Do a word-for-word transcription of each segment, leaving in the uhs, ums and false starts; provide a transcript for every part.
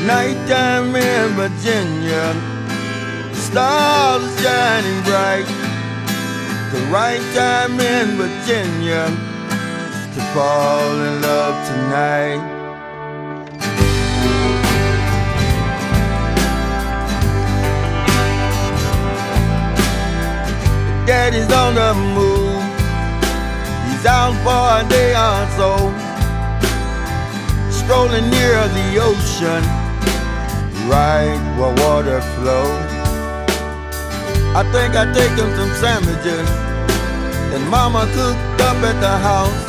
Nighttime in Virginia, the stars are shining bright. The right time in Virginia to fall in love tonight. Daddy's on the move, he's out for a day or so, strolling near the ocean, right where water flows. I think I take him some sandwiches that Mama cooked up at the house.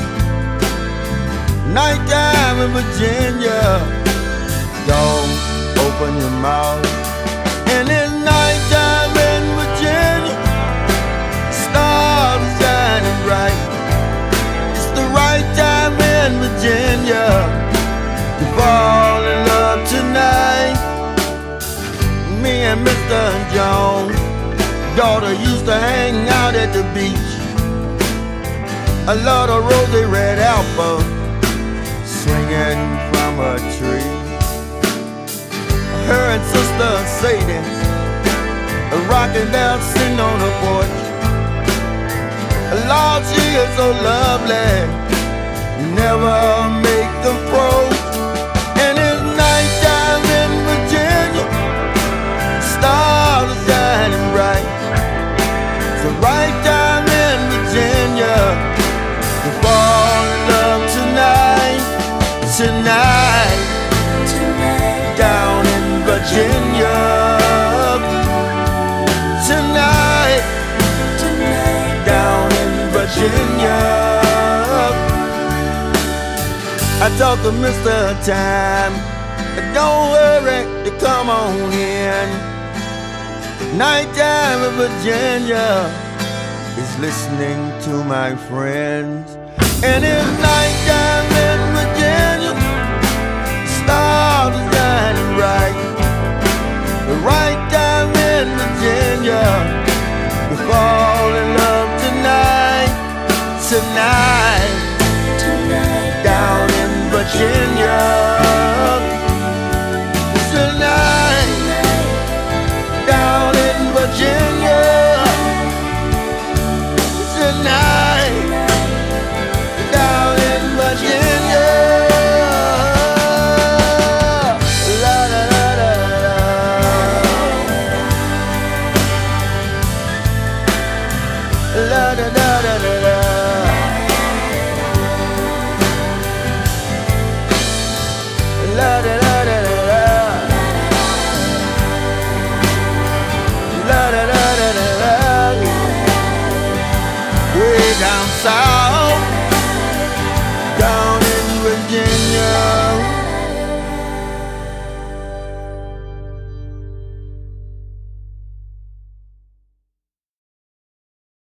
Nighttime in Virginia, don't open your mouth. And it's nighttime in Virginia, stars are shining bright. It's the right time in Virginia to fall in love tonight. Me and Mister Jones, daughter used to hang out at the beach. A lot of rosy red apples swinging from a tree. Her and Sister Sadie rocking down, sitting on the porch. Lord, she is so lovely, never make approach. And it's nighttime in Virginia, stars are shining bright. It's the right time in Virginia to fall in love tonight. Tonight, tonight, down in Virginia. Tonight, tonight, down in Virginia. I talk to Mister Time, don't worry to come on in. Nighttime in Virginia is listening to my friends. And it's nighttime in Virginia, stars are shining bright. The right time in Virginia to fall in love tonight. Tonight, tonight, down in Virginia. Tonight, down in Virginia. Tonight, down in Virginia. La da da da da. La da da da da da. La da da da da da. La da da da da da. Way down south.